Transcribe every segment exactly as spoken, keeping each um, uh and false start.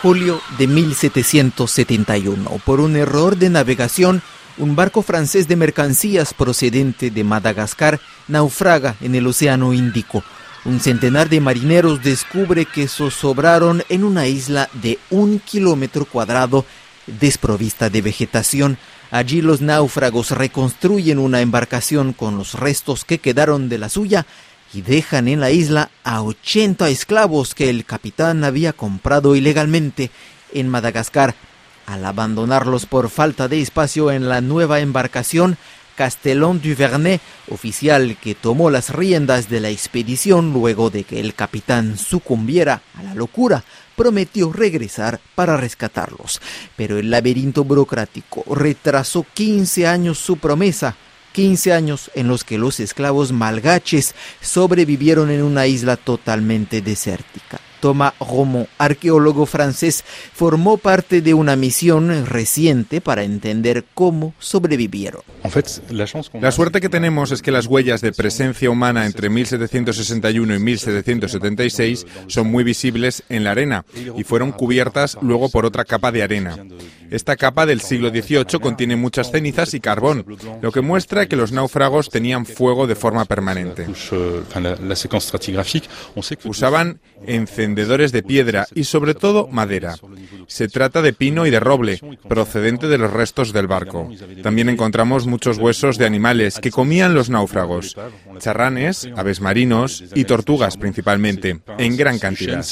Julio de mil setecientos setenta y uno. Por un error de navegación, un barco francés de mercancías procedente de Madagascar naufraga en el Océano Índico. Un centenar de marineros descubre que zozobraron en una isla de un kilómetro cuadrado desprovista de vegetación. Allí los náufragos reconstruyen una embarcación con los restos que quedaron de la suya y dejan en la isla a ochenta esclavos que el capitán había comprado ilegalmente en Madagascar. Al abandonarlos por falta de espacio en la nueva embarcación, Castelon du Vernet, oficial que tomó las riendas de la expedición luego de que el capitán sucumbiera a la locura, prometió regresar para rescatarlos. Pero el laberinto burocrático retrasó quince años su promesa, quince años en los que los esclavos malgaches sobrevivieron en una isla totalmente desértica. Thomas Romond, arqueólogo francés, formó parte de una misión reciente para entender cómo sobrevivieron. La suerte que tenemos es que las huellas de presencia humana entre mil setecientos sesenta y uno y mil setecientos setenta y seis son muy visibles en la arena y fueron cubiertas luego por otra capa de arena. Esta capa del siglo dieciocho contiene muchas cenizas y carbón, lo que muestra que los náufragos tenían fuego de forma permanente. Usaban encendedores de piedra y sobre todo madera. Se trata de pino y de roble, procedente de los restos del barco. También encontramos muchos huesos de animales que comían los náufragos, charranes, aves marinos y tortugas principalmente, en gran cantidad.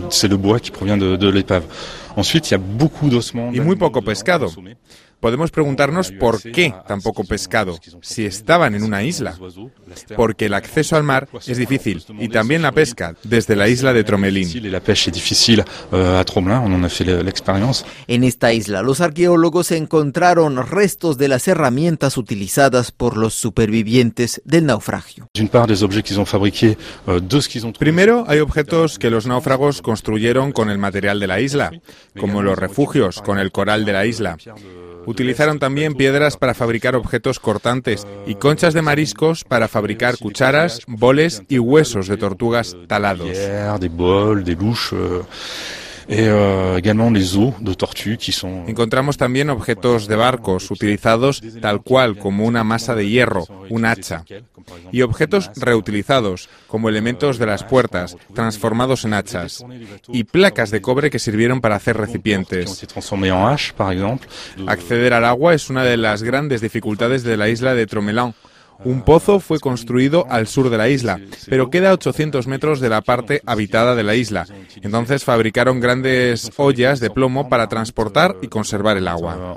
Y muy poco pescado. Podemos preguntarnos por qué tan poco pescado, si estaban en una isla. Porque el acceso al mar es difícil y también la pesca desde la isla de Tromelin. En esta isla, los arqueólogos encontraron restos de las herramientas utilizadas por los supervivientes del naufragio. Primero, hay objetos que los náufragos construyeron con el material de la isla, como los refugios con el coral de la isla. Utilizaron también piedras para fabricar objetos cortantes y conchas de mariscos para fabricar cucharas, boles y huesos de tortugas talados. Encontramos también objetos de barcos utilizados tal cual como una masa de hierro, un hacha, y objetos reutilizados como elementos de las puertas, transformados en hachas, y placas de cobre que sirvieron para hacer recipientes. Acceder al agua es una de las grandes dificultades de la isla de Tromelin. Un pozo fue construido al sur de la isla, pero queda a ochocientos metros de la parte habitada de la isla. Entonces fabricaron grandes ollas de plomo para transportar y conservar el agua.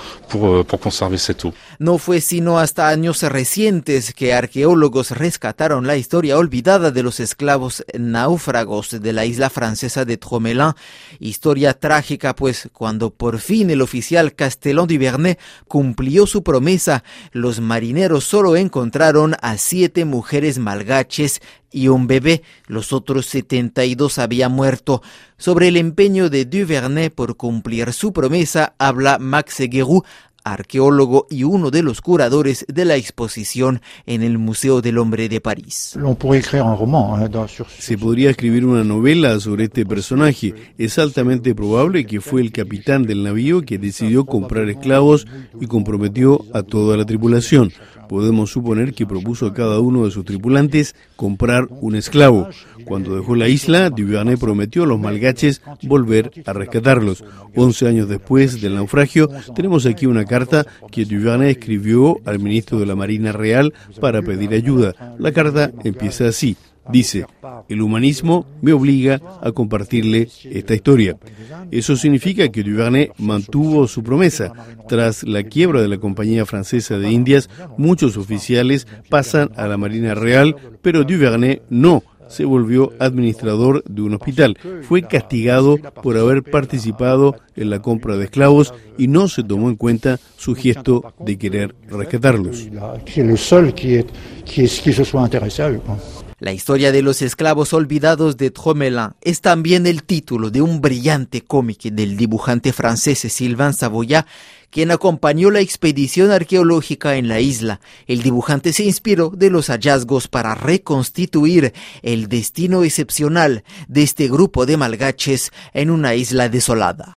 No fue sino hasta años recientes que arqueólogos rescataron la historia olvidada de los esclavos náufragos de la isla francesa de Tromelin. Historia trágica, pues cuando por fin el oficial Castelon du Vernet cumplió su promesa, los marineros solo encontraron a siete mujeres malgaches y un bebé. Los otros setenta y dos habían muerto. Sobre el empeño de Du Vernet por cumplir su promesa habla Max Guéroux, arqueólogo y uno de los curadores de la exposición en el Museo del Hombre de París. Se podría escribir una novela sobre este personaje. Es altamente probable que fue el capitán del navío que decidió comprar esclavos y comprometió a toda la tripulación. Podemos suponer que propuso a cada uno de sus tripulantes comprar un esclavo. Cuando dejó la isla, Du Vernet prometió a los malgaches volver a rescatarlos. Once años después del naufragio, tenemos aquí una carta que Du Vernet escribió al ministro de la Marina Real para pedir ayuda. La carta empieza así. Dice, el humanismo me obliga a compartirle esta historia. Eso significa que Du Vernet mantuvo su promesa. Tras la quiebra de la Compañía Francesa de Indias, muchos oficiales pasan a la Marina Real, pero Du Vernet no. Se volvió administrador de un hospital. Fue castigado por haber participado en la compra de esclavos y no se tomó en cuenta su gesto de querer rescatarlos. La historia de los esclavos olvidados de Tromelin es también el título de un brillante cómic del dibujante francés Sylvain Savoyat, quien acompañó la expedición arqueológica en la isla. El dibujante se inspiró de los hallazgos para reconstituir el destino excepcional de este grupo de malgaches en una isla desolada.